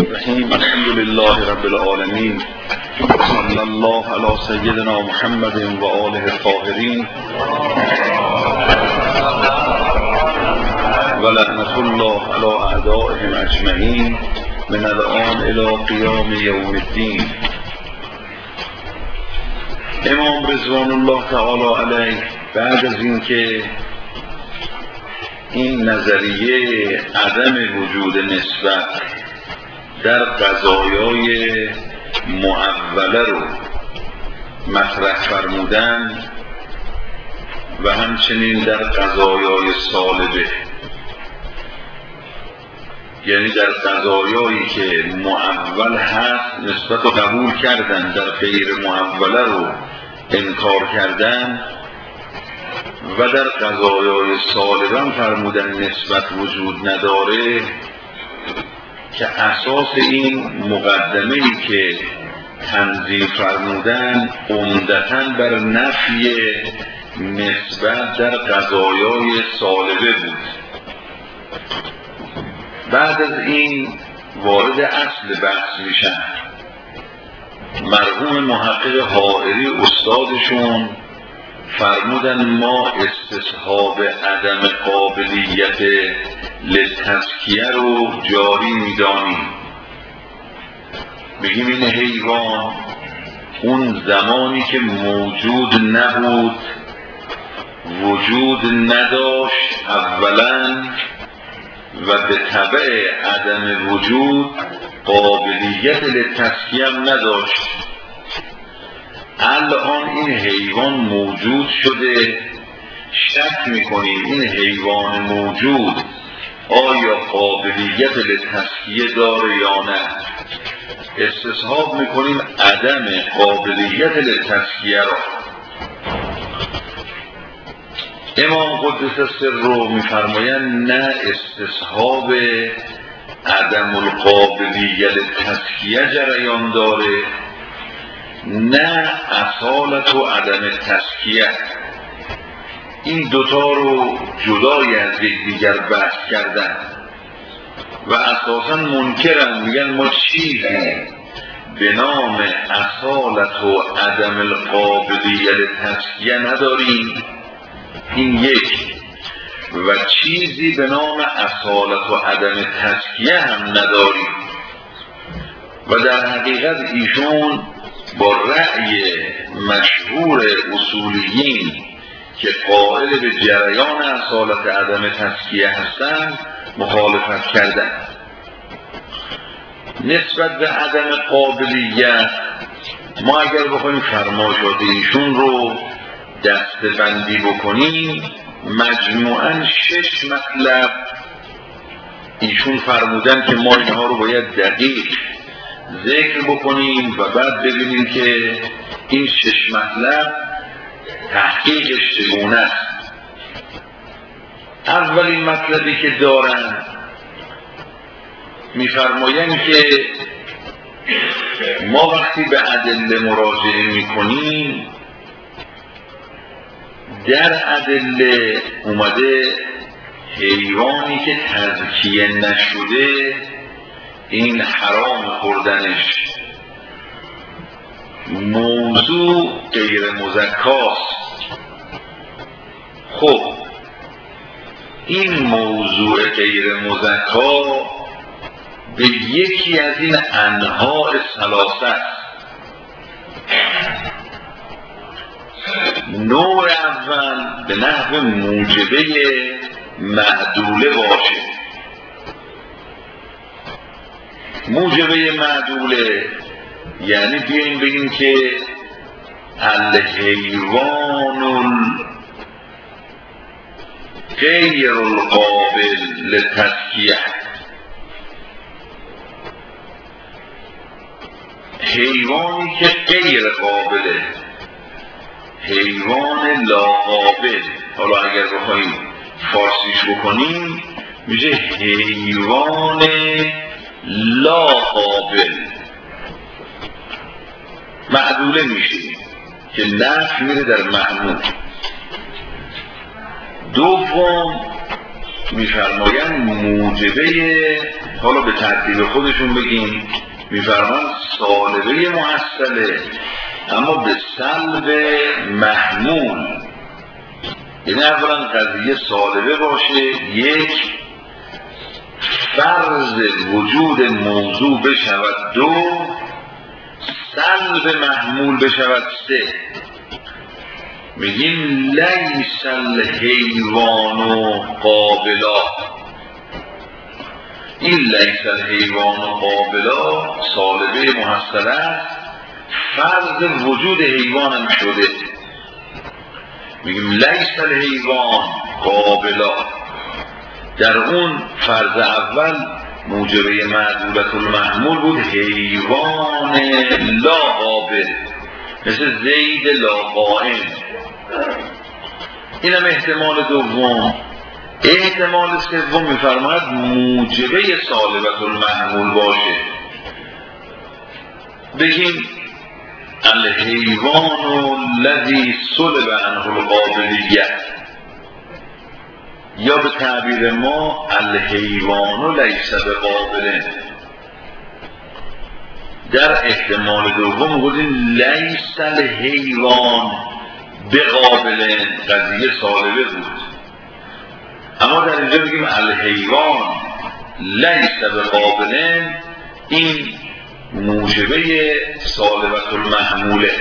الرحیم. الحمد لله رب العالمین، صلی الله علی سیدنا محمد و آله الطاهرین و لعنة الله علی اعدائهم اجمعین من الآن الی قیام یوم الدین. امام رضوان الله تعالی علیه بعد از اینکه این نظریه عدم وجود نسبت در قضایای معوله رو مطرح فرمودن و همچنین در قضایای سالبه، یعنی در قضایایی که معول هست نسبت رو قبول کردن، در غیر معوله رو انکار کردن، و در قضایای سالبه فرمودن نسبت وجود نداره، که اساس این مقدمه‌ای که تنظیم فرمودن عمدتاً بر نفی نسبت در قضایای سالبه بود. بعد از این وارد اصل بحث میشن. مرحوم محقق حائری استادشون فرمودن ما استصحاب عدم قابلیت لتزکیه رو جاری میدانیم. بگیم این حیوان اون زمانی که موجود نبود، وجود نداشت اولا، و به تبع عدم وجود قابلیت لتزکیه هم نداشت. الان این حیوان موجود شده، شک میکنیم این حیوان موجود آیا قابلیت لتزکیه داره یا نه. استصحاب میکنیم عدم قابلیت لتزکیه را. امام قدس سر رو میفرمایند نه استصحاب عدم القابلیت لتزکیه جریان داره، نه اصالت و عدم تزکیه. این دوتا رو جدای از یکدیگر بحث کردن و اساساً منکرن، میگن ما چیزی به نام اصالت و عدم القابلیت تزکیه نداریم، این یک، و چیزی به نام اصالت و عدم تزکیه هم نداریم. و در حقیقت ایشون با رأی مشهور اصولیین که قائل به جریان اصالت عدم تزکیه هستند مخالفت کردن. نسبت به عدم قابلیت ما اگر بخوایم فرمایشات ایشون رو دسته‌بندی بکنیم، مجموعاً 6 مطلب ایشون فرمودن که ما اینها رو باید دقیق ذکر بکنیم و بعد ببینیم که این 6 مطلب تحقیقش چگونه است. اولین مطلبی که دارن میفرمایند که ما وقتی به ادله مراجعه میکنیم، در ادله اومده حیوانی که تزکیه نشده این حرام خوردنش، موضوع غیر مزکاست. خب این موضوع غیر مزکا به یکی از این انواع ثلاثه، نوع اول به نحو موجبه معدوله باشه. موجبه معدوله یعنی بیاییم بگیم که الحیوان غیر القابل لتزکیه، حیوانی که غیر قابله، حیوان لا قابل. حالا اگر بخوایم فارسیش بکنیم میشه حیوان لا قابل، معدوله میشه که نفی میره در معمول. دوم میفرمایند موجبه حالا به ترتیب خودشون بگیم. میفرمان سالبه محصله اما به سلب محمول، یعنی اولا قضیه سالبه باشه، یک فرض وجود موضوع بشود، دو سلب محمول بشود، سه میگیم لیس الحیوان قابلا. این لیس الحیوان قابلا سالبه محصله فرض وجود حیوان هم شده. میگیم لیس الحیوان قابلا، در اون فرض اول موجبه معدولت المحمول بود حیوان لا قابل، مثل زید لا قائم. اینم احتمال دوم. احتمال سوم میفرماید موجبه سالبت المحمول باشه، بگیم الحیوان الذی سلب عنه القابلیت، یا به تعبیر ما الحیوان لیس بقابل. در احتمال دوم گفتیم لیس الحیوان بقابل، قضیه سالبه بود، اما در اینجا بگیم الحیوان لیس بقابل، این موجبه سالبت المحموله.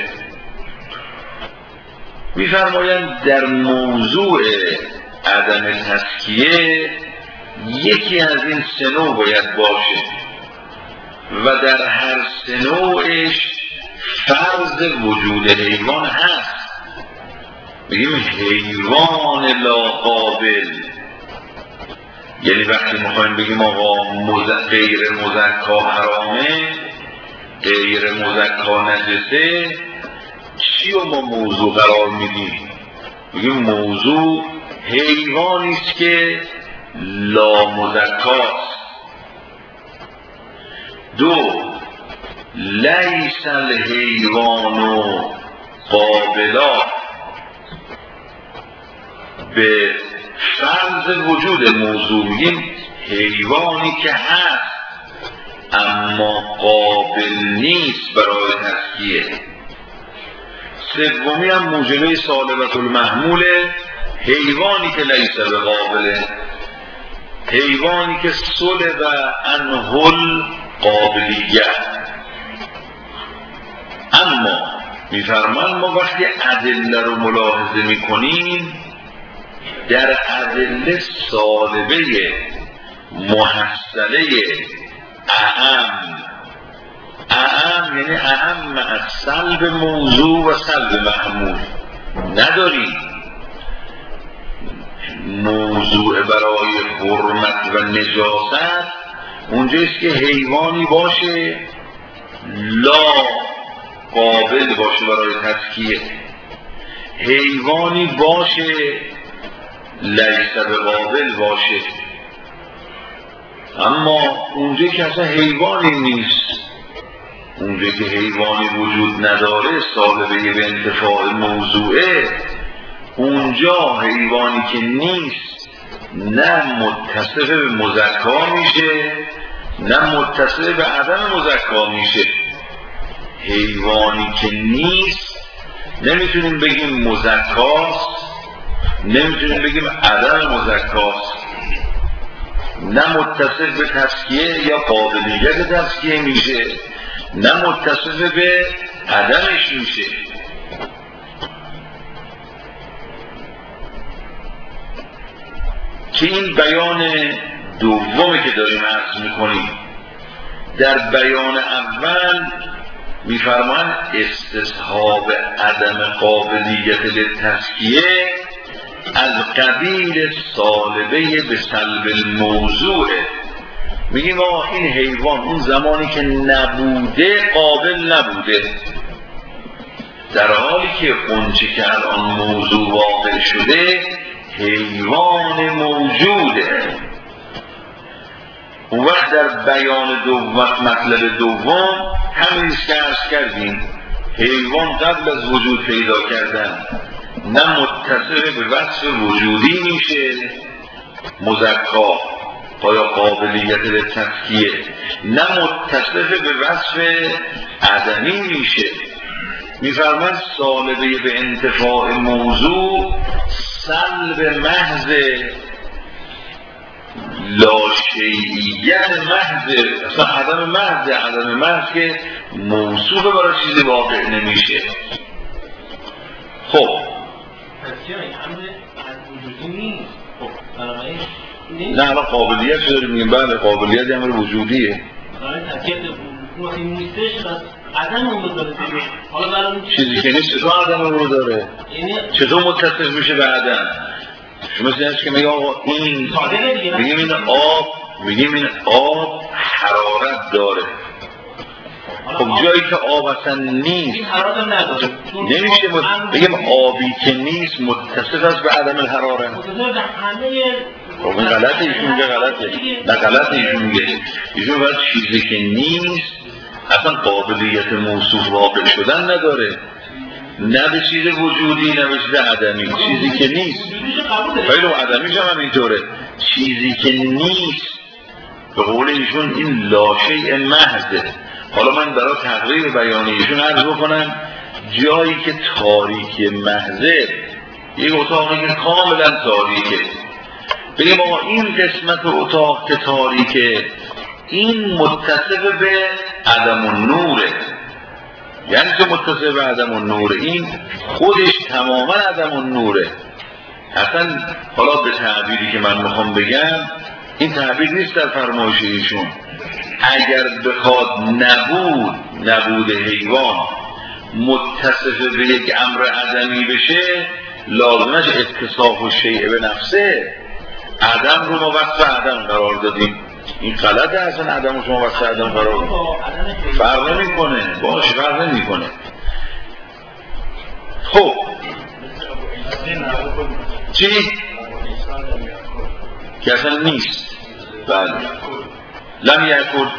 میفرمایند در موضوع عدم تزکیه یکی از این سه نوع باید باشه و در هر سه نوعش فرض وجود حیوان هست. بگیم حیوان لا قابل، یعنی وقتی میخوایم بگیم آقا غیر مزکا حرامه، غیر مزکا نجسه، چی رو ما موضوع قرار میدیم؟ بگیم موضوع حیوانی است که لا مزکاست. دو لیس الحیوان قابلا، به فرض وجود موضوع میگیم حیوانی که هست اما قابل نیست برای تزکیه. سومی هم موجبه سالبت المحموله، حیوانی که لیس بقابله، حیوانی که سلب عنه القابلیت. اما میفرمان ما وقتی ادله رو ملاحظه میکنیم، در ادله سالبه محصله اعم یعنی اعم از سلب موضوع و سلب محمول نداریم. موضوع برای حرمت و نجاست اونجاست که حیوانی باشه لا قابل باشه برای تزکیه، حیوانی باشه لیس بقابل باشه. اما اونجا که اصلا حیوانی نیست، اونجا که حیوانی وجود نداره، سالبه به انتفاع موضوعه، اونجا حیوانی که نیست نه متصف به مزکا میشه نه متصف به عدم مزکا میشه. حیوانی که نیست نمیتونیم بگیم مزکاست، نمیتونیم بگیم عدم مزکاست، نه متصف به تزکیه یا قابلیت تزکیه میشه نه متصف به عدمش میشه. که این بیان دومی که داریم عرض میکنیم. در بیان اول میفرمان استصحاب عدم قابلیت للتزکیه از قبیل سالبه به سلب الموضوع. میگیم آقا این حیوان اون زمانی که نبوده قابل نبوده، در حالی که اونچه که الان موضوع واقع شده حیوان موجوده. اون وقت در بیان مطلب دوم همینیست که عرض کردیم، حیوان قبل از وجود پیدا کردن نه متصف به وصف وجودی میشه مزکا آیا قابلیت به تزکیه نه متصف به وصف عدمی میشه. میفرماید سالبه به انتفاع موضوع سلب محض، لاشیعیت محض، اصلا عدم محض که موصوف برای چیزی واقع نمیشه. خب نه الان قابلیت شده میگیم، بله قابلیت امر وجودیه. چیزی که نیست چطور عدم رو داره؟ چطور متصف میشه به عدم؟ شما مثل که میگه آقا این میگیم این آب حرارت داره. خب جایی که آب اصلا نیست نمیشه بگیم آبی که نیست متصف است به عدم الحرارت. خب این غلطه، ایشون میگه غلطه. نه غلطه، ایشون میگه ایشون باید چیزی که نیست اصلا قابلیت موصوف واقع شدن نداره، نه به چیز وجودی نه به چیز عدمی. چیزی که نیست خیلی عدمیش هم اینطوره، چیزی که نیست به قول ایشون این لاشیء محضه. حالا من برای تقریب بیان ایشون عرض بکنم جایی که تاریکی محضه، یک اتاقی که کاملا تاریکه، بگیم آقا این قسمت اتاق که تاریکه این متصف به عدم النوره. یعنی که متصف به عدم النوره، این خودش تماما عدم النوره. اصلا حالا به تعبیری که من میخوام بگم این تعبیر نیست در فرمایش ایشون. اگر بخواد نبود حیوان متصف به یک امر عدمی بشه لازمش اتصاف و شیء به نفسه. عدم رو ما وصف عدم قرار دادیم، این غلطه. اصلا عدم رو شما وصف عدم قرار دادیم، فرق نمیکنه، باش فرق نمیکنه. خب چی؟ که اصلا نیست. بله لم یکن.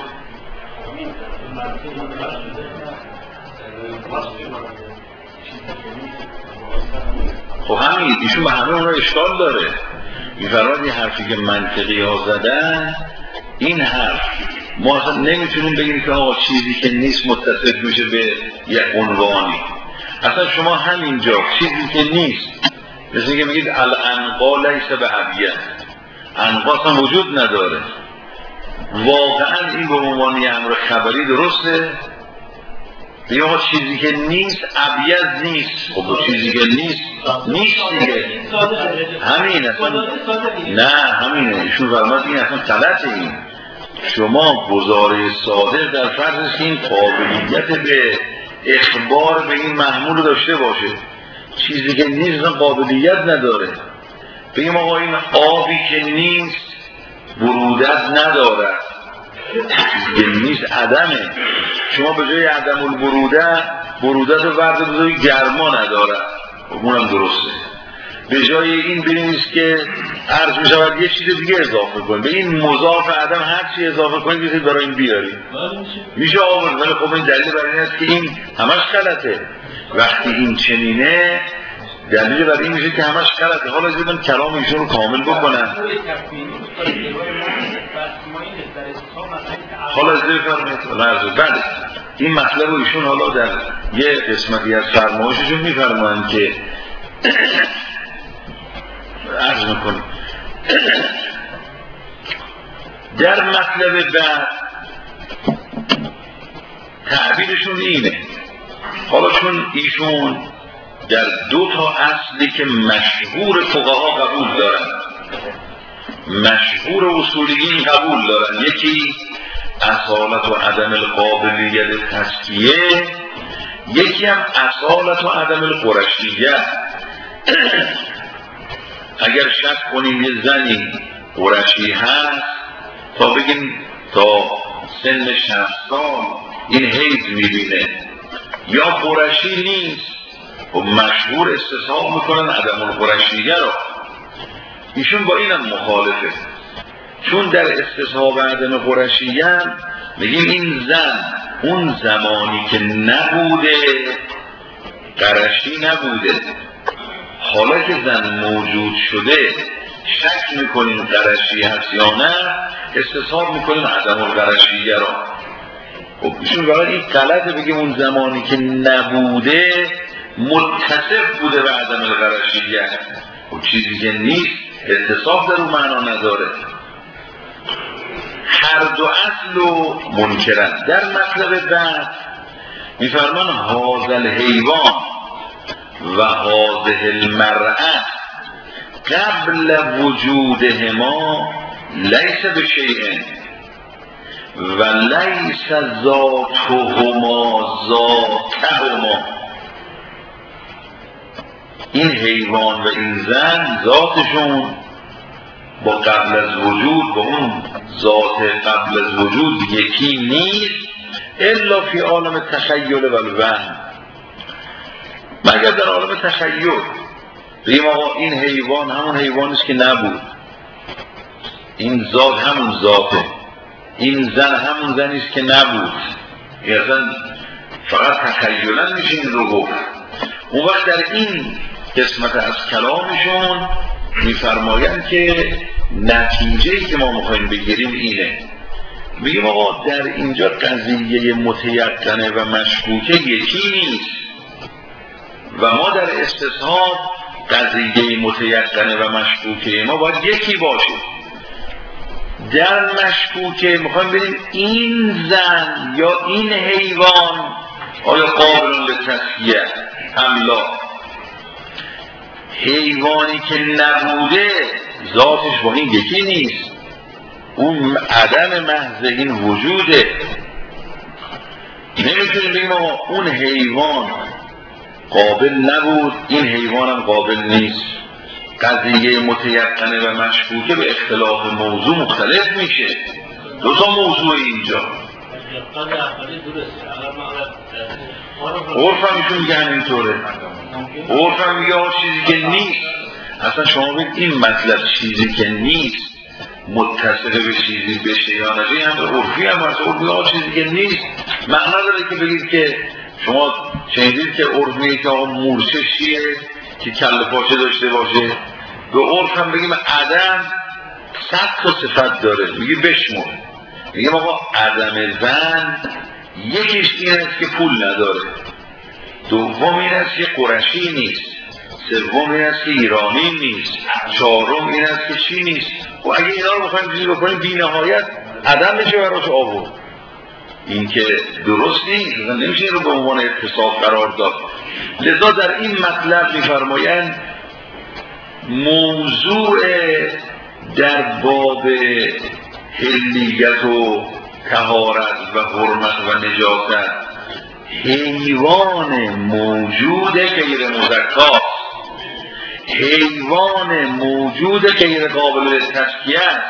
خب همین ایشون به همه اون رو اشکال داره. میفرماید این حرفی که منطقی ها زدن، این حرف ما اصلا نمیتونیم بگیم که آقا چیزی که نیست متصف میشه به یک عنوانی. اصلا شما همینجا چیزی که نیست مثل اینکه میگید العنقا لیس به ابیض، عنقا اصلا وجود نداره. واقعا این به عنوان امر خبری درسته؟ بگیم آقا چیزی که نیست ابیض نیست. خب چیزی که نیست دیگه، همین اصلا نه همینه. ایشون فرماید این اصلا غلطه. این شما گزاره صادق در فرض این قابلیت به اخبار به این محمول رو داشته باشه. چیزی که نیست اصلا قابلیت نداره. بگیم آقا این آبی که نیست برودت نداره، چیزی که نیست عدمه. شما به جای عدم برودت رو ورده بذاری گرما نداره، اونم درسته. به جای این بینیست که عرض می شود یه چیز دیگه اضافه کنید، به این مضاف عدم هر چی اضافه کنید بسید برای این بیارید میشه آورد. ولی خب این دلیل برای این است که این همش غلطه. وقتی این چنینه دلیل برای این میشه که همش غلطه. حالا از من کلام ایشون رو کامل بکنم. حالا از بفرمایید. بله این مطلب ایشون حالا در یه قسمتی از فرمایششون میفرمایند که عرض میکنیم در مطلب بعد تعبیرشون اینه. حالا چون ایشون در دو تا اصلی که مشهور فقها قبول دارن، مشهور اصولیین قبول دارن، یکی اصالت و عدم القابلیت تزکیه، یکی هم اصالت و عدم القرشیه. اگر شک کنیم یه زنی قرشی هست تا بگیم تا سن 60 سال این حیض میبینه یا قرشی نیست، و مشهور استصحاب میکنن عدم القرشیه رو. ایشون با اینم مخالفه، چون در استصحاب عدم قرشیه میگیم این زن اون زمانی که نبوده قرشی نبوده، حالا که زن موجود شده شک میکنیم قرشی هست یا نه، استصحاب میکنیم عدم القرشیه را. خب ایشون برای این غلطه بگیم اون زمانی که نبوده متصف بوده به عدم القرشیه. خب چیزی که نیست اتصاف در اون معنا نداره. هر دو اصل و منکرن. در مطلب بعد میفرمان هذا الحیوان و هذه المرأة قبل وجودهما لیس بشیء و لیس ذاتهما ذاتهما. این حیوان و این زن ذاتشون با قبل از وجود با اون ذات قبل از وجود یکی نیست الا فی عالم تخیل و الوهم، مگر در عالم تخیل. بگیم آقا این حیوان همون حیوانیست که نبود، این ذات همون ذاته، این زن همون زنیست که نبود، این اصلا فقط تخیلا میشه این رو گفت. اون وقت در این قسمت از کلامشون میفرمایند که نتیجه‌ای که ما میخوایم بگیریم اینه، میگیم آقا در اینجا قضیه متیقنه و مشکوکه یکی نیست و ما در استصحاب قضیه متیقنه و مشکوکه ما باید یکی باشه. در مشکوکه میخوایم ببینیم این زن یا این حیوان آیا قابل به تسکیه ام لا. حیوانی که نبوده ذاتش با این یکی نیست، اون عدم محض این وجوده. نمیتونیم بگیم آقا اون حیوان قابل نبود این حیوانم قابل نیست. قضیه متیقنه و مشکوکه به اختلاف موضوع مختلف میشه. دو تا موضوع اینجا عرف هم ایشون میگه همینطوره. عرف هم میگه چیزی که نیست. اصلا شما بگید این مطلب چیزی که نیست متصل به چیزی بشه یا نشه، هم عرفی هم هست. عرفی چیزی که نیست معنی داره که بگید که شما شنیدید که عرف میگه که آقا مورچه چیه که کله پاچه داشته باشه. به عرف هم بگیم عدم 100 تا صفت داره، میگه بشمر. میگه آقا عدم زن یکیش این است که پول نداره، دوم این است که قرشی نیست، سوم این است که ایرانی نیست، چهارم این است که چی نیست. و اگه اینا رو بخوایم چیزی بکنیم بی نهایت عدم میشه براش آورد. این که درست نیست، نمیشه این رو به عنوان اتصاف قرار داد. لذا در این مطلب میفرمایند موضوع در باب حلیت و طهارت و حرمت و نجاست حیوان موجود غیر مزکا، حیوان موجود غیر قابل تزکیه است.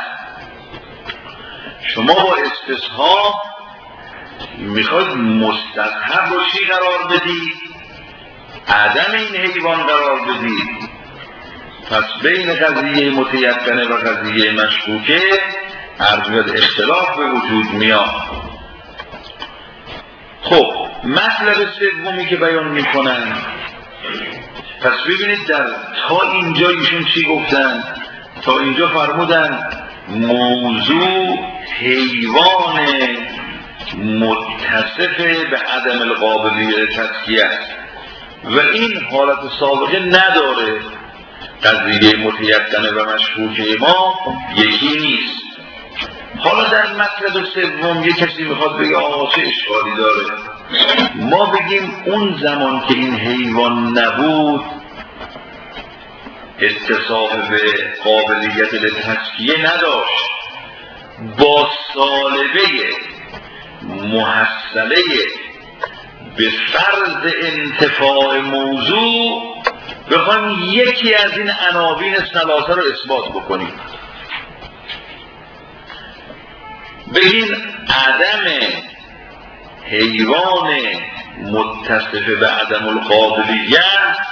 شما با استصحاب میخواید مستحب رو چی قرار بدید؟ عدم این حیوان قرار بدید. پس بین قضیه متیقنه و قضیه مشکوکه عرض اختلاف به وجود میاد. خب مطلب سومی که بیان میکنن، پس ببینید در تا اینجا ایشون چی گفتن؟ تا اینجا فرمودن موضوع حیوان متصف به عدم القابلیت تزکیه است و این حالت سابقه نداره. قضیه متیقنه و مشکوکه ما یکی نیست. حالا در مطلب سوم یک کسی میخواد بگه آقا چه اشکالی داره؟ ما بگیم اون زمان که این حیوان نبود اتصاف به قابلیت تزکیه نداشت، با سالبه محصله به فرض انتفاع موضوع بخوایم یکی از این عناوین ثلاثه رو اثبات بکنیم. بگیم عدم حیوان متصف به عدم القابلیت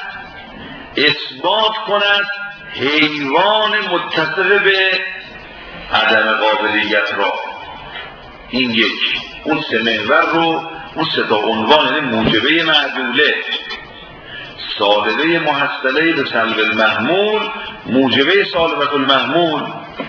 اثبات کند حیوان متصف به عدم قابلیت را. این یک. اون سه محور رو، اون سه تا عنوان موجبه معدوله، سالبه محصله به سلب المحمول موجبه سالبة المحمول.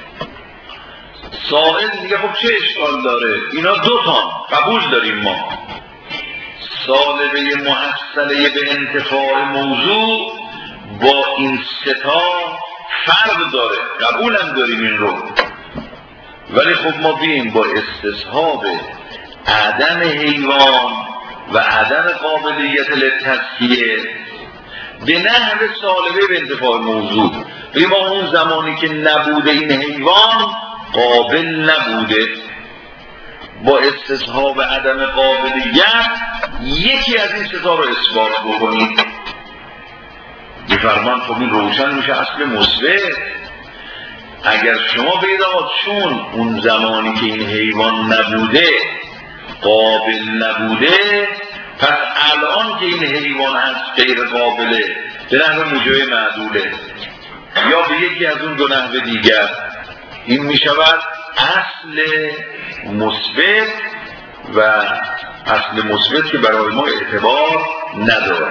سائل دیگه خب چه اشکال داره؟ اینا دو تا قبول داریم ما. سالبه محصله به انتفاع موضوع با این سه تا فرق داره، قبول هم داریم این رو. ولی خب ما بیاییم با استصحاب عدم حیوان و عدم قابلیت للتزکیه به نحو سالبه به انتفاع موضوع، ما اون زمانی که نبوده این حیوان قابل نبوده، با استصحاب عدم قابلیت یکی از این ستا رو اثبات بکنیم. میفرمان خب این روشن میشه اصل مثبت. اگر شما بگید آقا چون اون زمانی که این حیوان نبوده قابل نبوده، پس الان که این حیوان هست غیر قابله، به نحو موجبه معدوله یا به یکی از اون دو نحو دیگر، این میشود اصل مثبت و اصل مثبت که برای ما اعتبار نداره.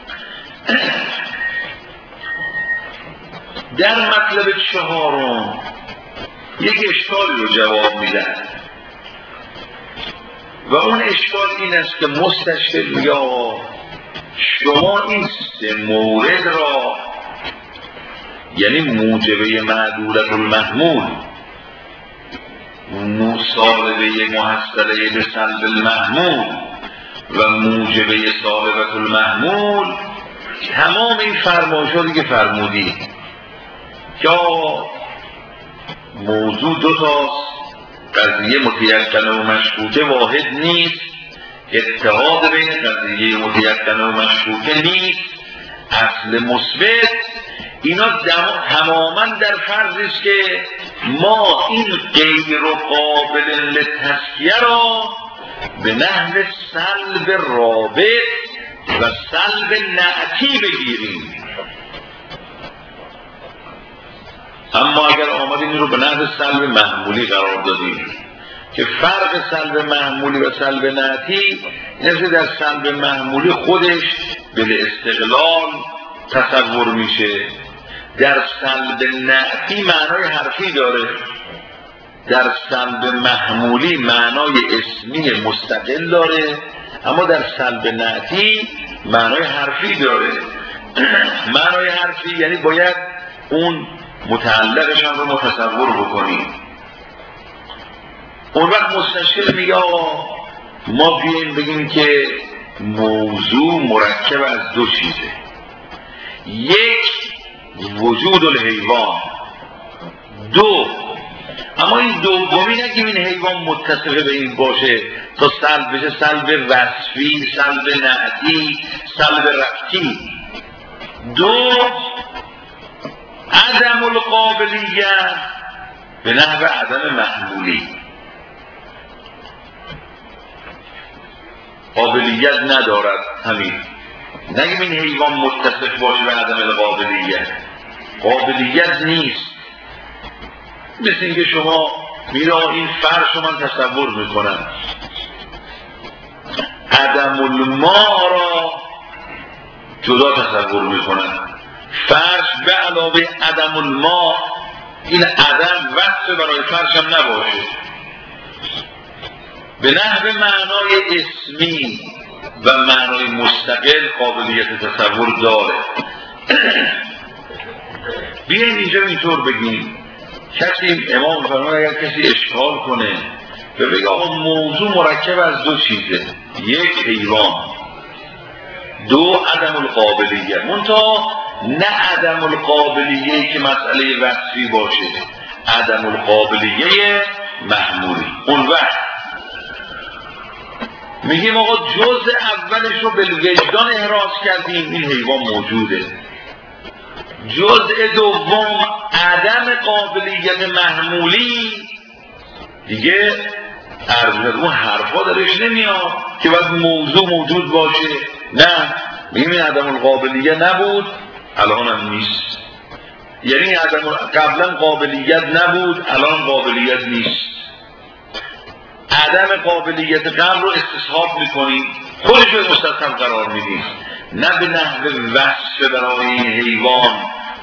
در مطلب چهارم یک اشکالی رو جواب میدن و اون اشکال این است که مستشکل میگه شما این سه مورد را، یعنی موجبه معدولت المحمول، مصالبه محصله به سلب المحمول و موجبه سالبت المحمول، تمام این فرمایشاتی که فرمودی یا موضوع دو تاست، قضیه متیقنه و مشکوکه واحد نیست، اتحاد بین قضیه متیقنه و مشکوکه نیست، اصل مثبت، اینا تماما در فرضی است که ما این غیر قابل للتزکیه را به نحو سلب رابط و سلب نعتی بگیریم. اما اگر آمدیم این رو به نحو سلب محمولی قرار دادیم که فرق سلب محمولی و سلب نعتی اینه در سلب محمولی خودش به استقلال تصور میشه، در سلب نعتی معنای حرفی داره، در سلب محمولی معنای اسمی مستقل داره، اما در سلب نعتی معنای حرفی داره. معنای حرفی یعنی باید اون متعلقش هم رو متصور بکنیم. اون وقت مستشکل میگه آقا ما بیاییم بگیم که موضوع مرکب از دو چیزه، یک وجود الحیوان، دو اما این دومی نگیم این حیوان متصف به این باشه تا سلب بشه سلب وصفی، سلب نعتی، سلب رفتی. دو عدم القابلیت به نحو عدم محمولی، قابلیت ندارد، همین نگیم این حیوان متصف باشه به عدم القابلیت، قابلیت نیست. مثل اینکه شما میرا این فرش رو من تصور میکنم، عدم الماء را جدا تصور میکنم، فرش به علاوه عدم الماء، این عدم وصف برای فرش هم نباشه، به نحو معنای اسمی و معنای مستقل قابلیت تصور داره. بیاییم اینجا اینطور بگیم، کسی امام فرمان اگر کسی اشکال کنه و بگه آقا موضوع مرکب از دو چیزه، یک حیوان، دو عدم القابلیت، منتها نه عدم القابلیه که مسئله وصفی باشه، عدم القابلیه محمولی. اون وقت میگیم آقا جزء اولش رو بالوجدان احراز کردیم، این حیوان موجوده. جزء دوم عدم قابلیت محمولی دیگه عرض اون حرفا درش نمیاد که باید موضوع موجود باشه، نه میگیم این عدم القابلیت نبود الان هم نیست، یعنی قبلا قابلیت نبود الان قابلیت نیست. عدم قابلیت قبل رو استصحاب میکنیم، خودش رو مستثنا قرار میدیم، نه به نحو وصف برای این حیوان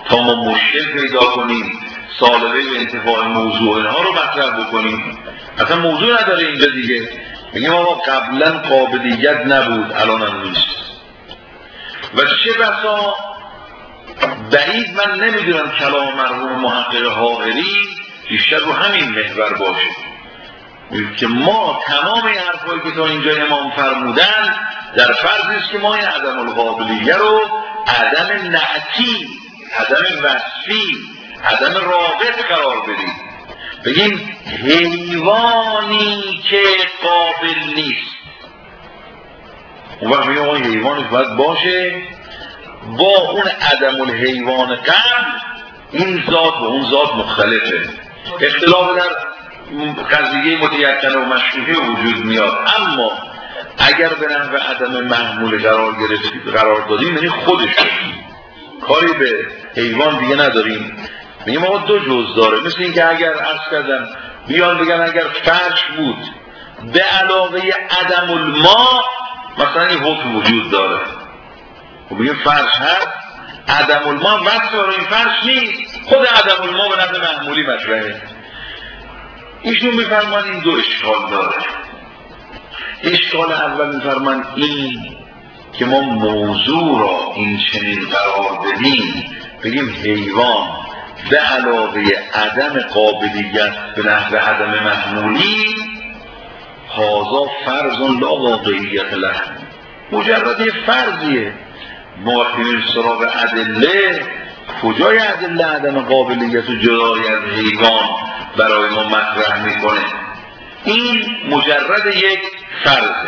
تا ما مشکل پیدا کنیم سالبه و انتفاع موضوع اینها رو مطرح بکنیم. اصلا موضوع نداره اینجا دیگه، بگیم آقا قبلا قابلیت نبود الان هم نیست. و چه بسا بعید من نمیدونم کلام مرحوم محقق حائری بیشتر رو همین محور باشه که ما تمام این حرفایی که تا اینجا امام فرمودن در فرض است که ما این عدم القابلیه رو عدم نعتی، عدم وصفی، عدم رابط قرار بدیم. بگیم حیوانی که قابل نیست، اون وقت بگیم آقای حیوانش باید باشه با اون عدم الحیوان قبل این ذات و اون ذات مختلفه. اختلاف در قضیه متیقنه و مشروطه وجود میاد، اما اگر به نحو عدم محمول قرار دادیم یعنی خودش کاری به حیوان دیگه نداریم. میگیم آقا دو جز داره، مثل این که اگر عرض کردم بیان بگن اگر فرش بود به علاوه عدم الماء مثلا این حکم وجود داره، خب بگیم فرش هست عدم الماء وقت برای این فرش نیست، خود عدم الماء به نحو محمولی مطرحه. ایشون میفرمان این دو اشکال داره. اشکال اول میفرمان این که ما موضوع را این چنین قرار بدیم، بگیم حیوان به علاوه عدم قابلیت به نحو عدم محمولی هذا فرض لا واقعیت له، مجرد یه فرضیه. ما وقتی میریم سراغ ادله، کجای ادله عدم قابلیت و جدای از حیوان برای ما مطرح میکنه؟ این مجرد یک فرضه.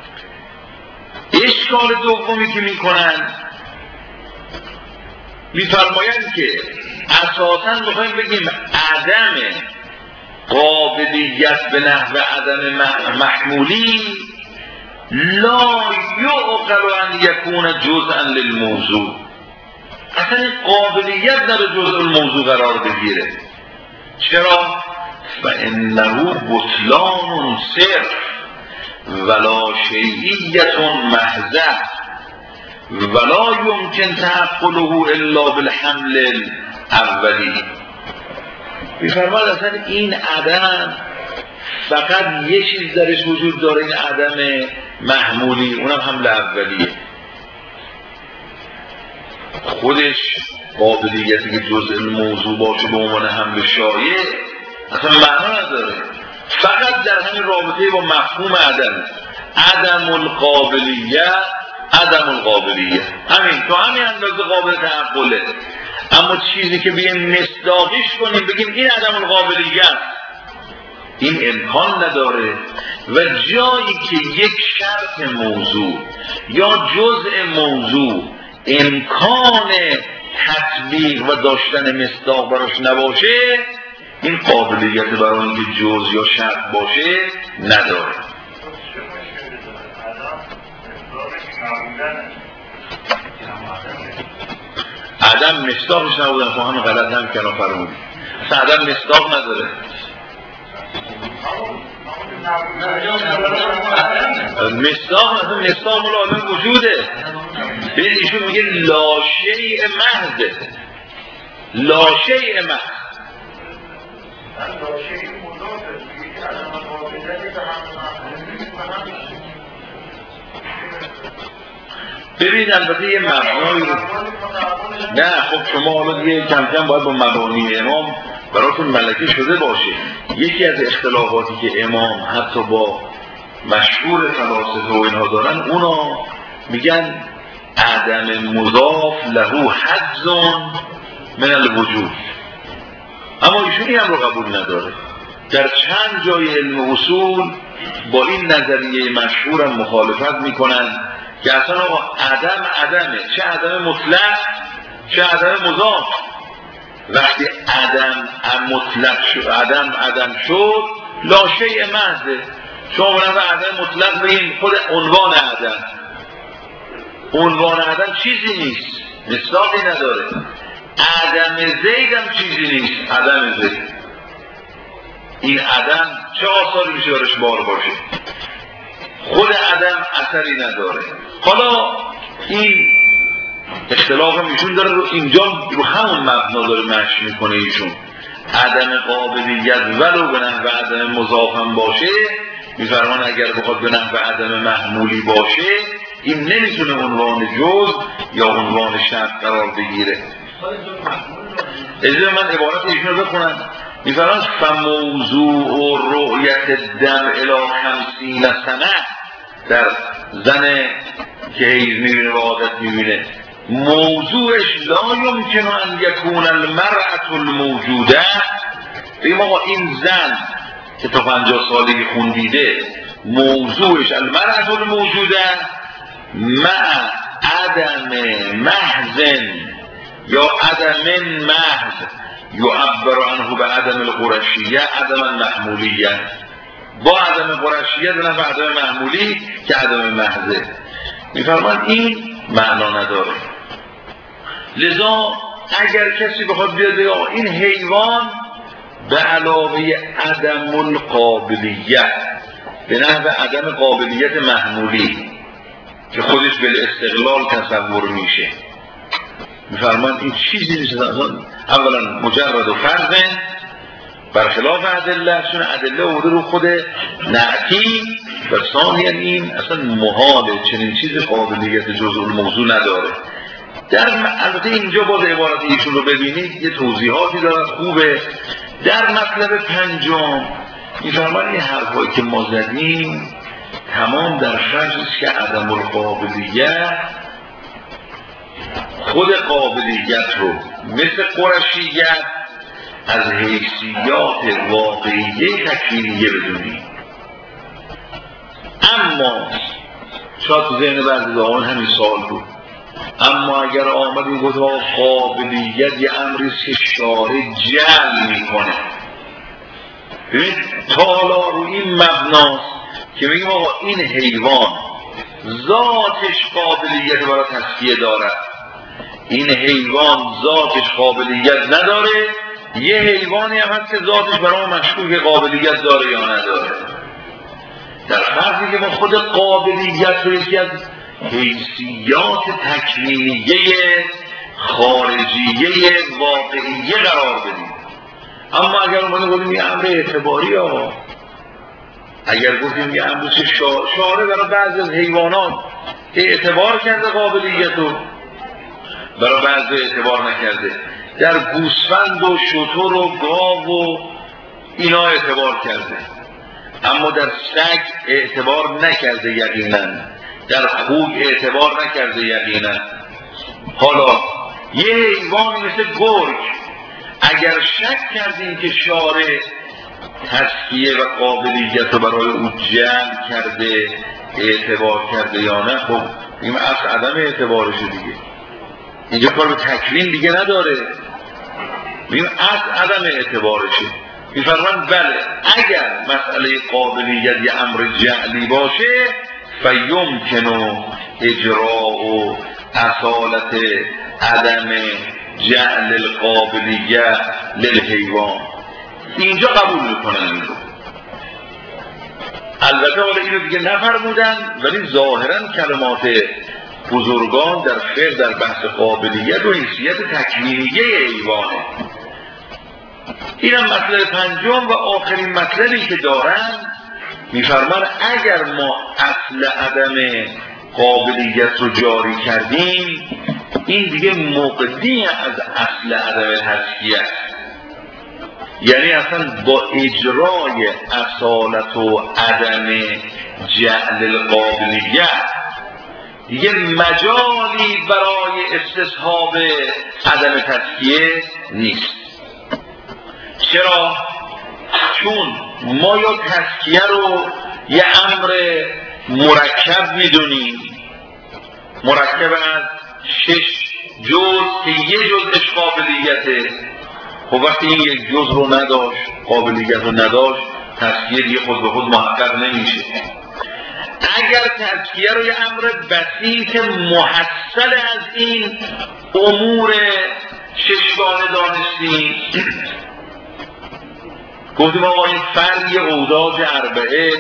اشکال دومی که میکنن میفرمایند که اساساً بخوایم بگیم عدم قابلیت به نحو عدم محمولی لا یعقل ان یکون جزءا للموضوع، اصلا این قابلیت در جزء الموضوع قرار بگیره. چرا؟ فانه بطلان صرف ولا شیعیت محضه ولا یمکن تحقله الا بالحمل الاولی. میفرماد اصلا این عدم فقط یه چیز درش وجود داره، این عدم محمولی، اونم حمل اولیه. خودش قابلیتی که جزء الموضوع باشه به عنوان حمل شایع اصلا معنا نداره، فقط در همین رابطه با مفهوم عدم القابلیه، عدم القابلیه همین تو همین اندازه قابل تعقله. اما چیزی که بیایم مصداقیش کنیم بگیم این عدم القابلیه، این امکان نداره. و جایی که یک شرط موضوع یا جزء موضوع امکان تطبیق و داشتن مصداق براش نباشه، این قابلیت برای اینکه جزء یا شرط باشه نداره. عدم مصداقش نبودن، خب همین غلط هم کنار فرمودی، اصلا عدم مصداق نداره. مصداق مال عالم وجوده. ببین ایشون میگه لا شیء محض، لا شیء محض. ببین البته یه مبنایی نه، خب شما حالا دیگه کم کم باید با مبانی امام براتون ملکه شده باشه. یکی از اختلافاتی که امام حتی با مشهور فلاسفه و اینها دارن، اونا میگن عدم مضاف له حظ من الوجود، اما ایشونی هم رو قبول نداره. در چند جای علم اصول با این نظریه مشهور هم مخالفت میکنن که اصلا عدمه، چه عدم مطلق چه عدم مضاف. وقتی عدم مطلق شد، عدم شد، لا شیء محضه. شما برای عدم مطلق بگین خود عنوان عدم چیزی نیست، مصداقی نداره. عدم زید هم چیزی نیست، عدم زید. این عدم چه آثاری میشه برش بار باشه؟ خود عدم اثری نداره. حالا این اختلاف هم ایشون داره رو اینجا رو همون مبنا داره مشی میکنه ایشون. عدم قابلیت ولو به نحو عدم مضاف هم باشه، میفرمان اگر بخواد به نحو عدم محمولی باشه این نمیتونه عنوان جز یا عنوان شرط قرار بگیره. اجازه من عبارت ایشون رو بخونم. میفرمان فموضوع رؤیت دم الی 50 سنه، در زن که حیض میبینه و عادت میبینه موضوعش لا یمکن ان یکون المرأة الموجوده. بگیم آقا این زن که تا 50 سالگی خون دیده موضوعش المرأة الموجوده مع عدم محض یا عدم محض یعبر عنه به عدم القرشیه عدم محمولیه، با عدم قرشیه دونه به عدم محمولی که عدم محضه. میفرمان این معنا نداره. لذا اگر کسی بخواد بیاد بگه این حیوان به علاوه عدم القابلیت به نحو عدم قابلیت محمولی که خودش به استقلال تصور میشه، میفرمان این چیزی نیست. اولا مجرد و فرضه برخلاف ادله، چون ادله اومده رو خود نعتی، و ثانیاً این اصلا محاله، چنین چیز قابلیت جزء الموضوع نداره. البته اینجا باز عبارت ایشون رو ببینید یه توضیحاتی داره خوبه. در مطلب پنجم میفرمان این حرفایی که ما زدیم تمام در شرطش که عدم القابلیت خود قابلیت رو مثل قرشیت از حیثیات واقعیه تکوینیه بدونی. اما شاید تو ذهن بعضی دامان همین سوال بود، اما اگر آمدیم گفت قابلیت یه امریست که شارع جعل میکنه، ببینید تالا رو این مبناست که میگیم آقا این حیوان ذاتش قابلیت برای تسکیه دارد، این حیوان ذاتش قابلیت نداره، یه حیوانی هم هست که ذاتش برای مشکوک قابلیت داره یا نداره. در فرضی که ما خود قابلیت رو یکی از حیثیات تکوینیه خارجیه واقعیه قرار بدیم. اما اگر اومده گفتیم یه امر اعتباری ها، اگر گفتیم یه امر شاره برای بعضی از حیوانات اعتبار کرده قابلیت رو، برای بعضی اعتبار نکرده، در گوسفند و شتر و گاو و اینا اعتبار کرده، اما در سگ اعتبار نکرده یقینا، در خوک اعتبار نکرده یقینا. حالا یه حیوان مثل گرگ اگر شک کردیم که شارع تسکیه و قابلیت رو برای او جمع کرده اعتبار کرده یا نه، خب این اصل عدم اعتبارشه دیگه، اینجا کار به تکوین دیگه نداره، این اصل عدم اعتبارشه. میفرمان بله اگر مسئله قابلیت یه امر جعلی باشه فیمکن اجراء اصالت عدم جعل القابلیت للحیوان، اینجا قبول میکنن این رو. البته حالا اینو دیگه نفرمودن، ولی ظاهرا کلمات بزرگان در فقه در بحث قابلیت و حیثیت تکوینیه حیوانه. اینم مطلب پنجم و آخرین مطلبی که دارن. میفرمان اگر ما اصل عدم قابلیت رو جاری کردیم این دیگه مقدی از اصل عدم تسکیه، یعنی اصلا با اجرای اصالت و عدم جعل القابلیت دیگه مجالی برای استصحاب عدم تسکیه نیست. چرا؟ چون ما یا تسکیه رو یه امر مرکب میدونیم، مرکب از 6 جز که یه جزش قابلیته. خب وقتی این یک جز رو نداشت، قابلیت رو نداشت، تسکیه دیگه خود به خود محقق نمیشه. اگر تسکیه رو یه امر بسیط محصل از این امور ششگانه دانستیم، گفتیم آقا این فرض اوضاع اربعه،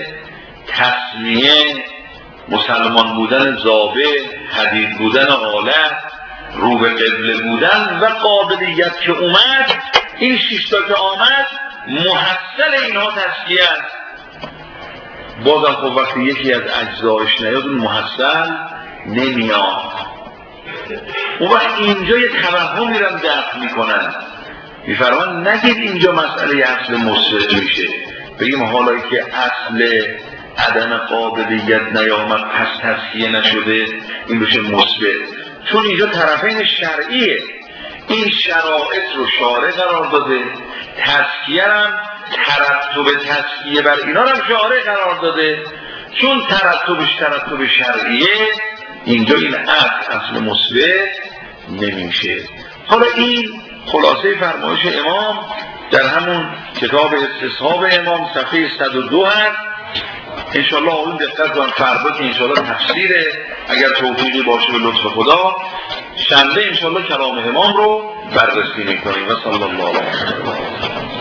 تسمیه، مسلمان بودن ضابط، حدید بودن آلت، رو به قبله بودن و قابلیت که اومد، این 6 تا که آمد محصل اینها تزکیه است. بازم خب وقتی یکی از اجزایش نیاد اون محصل نمیاد. اون وقت اینجا یه توهمی رو دفع میکنن، میفرمان نگید اینجا مسئله اصل مثبت میشه، بگیم حالا که اصل عدم قابلیت نیامد پس تزکیه نشده این بشه مثبت، چون اینجا طرفین شرعیه، این شرایط رو شارع قرار داده، تزکیه هم ترتب تزکیه بر اینا هم شارع قرار داده، چون ترتبش ترتب شرعیه اینجا این اصل مثبت نمیشه. حالا این خلاصه فرمایش امام در همون کتاب استصحاب امام صفحه 102 هست. انشاءالله آقایون دقت کنن، فردا که انشاءالله تفسیره، اگر توفیقی باشه به لطف خدا شنبه انشاءالله کلام امام رو بررسی میکنیم. و صلی الله علیه و سلم.